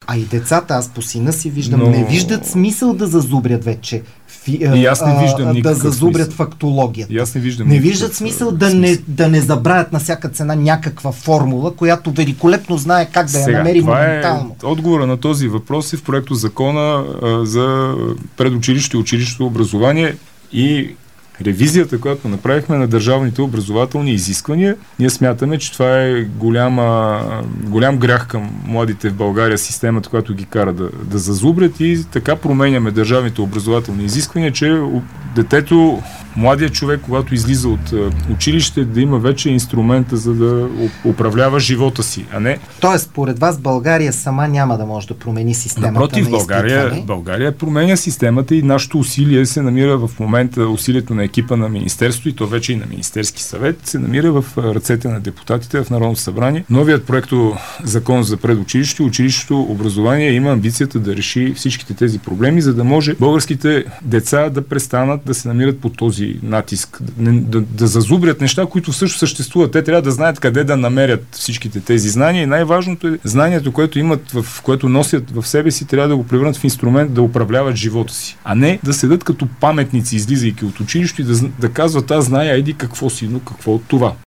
А и децата, аз по сина си виждам, не виждат смисъл да зазубрят вече. И аз не виждам да зазубрят смисъл. Фактологията. И аз не виждам. Не виждат смисъл да не забравят на всяка цена някаква формула, която великолепно знае как да я намери моментално. Отговора на този въпрос е в проекто закона за предучилище и училището образование и ревизията, която направихме на държавните образователни изисквания. Ние смятаме, че това е голям грях към младите в България, системата, която ги кара да зазубрят, и така променяме държавните образователни изисквания, че детето, младият човек, когато излиза от училище, да има вече инструмента, за да управлява живота си, а не... Тоест, според вас България сама няма да може да промени системата. Напротив, България променя системата и нашето усилие се намира в момента, усилието на екипа на Министерство, и то вече и на Министерски съвет, се намира в ръцете на депутатите в Народното събрание. Новият проекто закон за предучилище и училището образование има амбицията да реши всичките тези проблеми, за да може българските деца да престанат да се намират под този натиск, да зазубрят неща, които всъщност съществуват. Те трябва да знаят къде да намерят всичките тези знания, и най-важното е знанието, което имат, което носят в себе си, трябва да го превърнат в инструмент да управляват живота си, а не да седат като паметници, излизайки от училище, и да казват: аз зная еди какво си, но какво от това.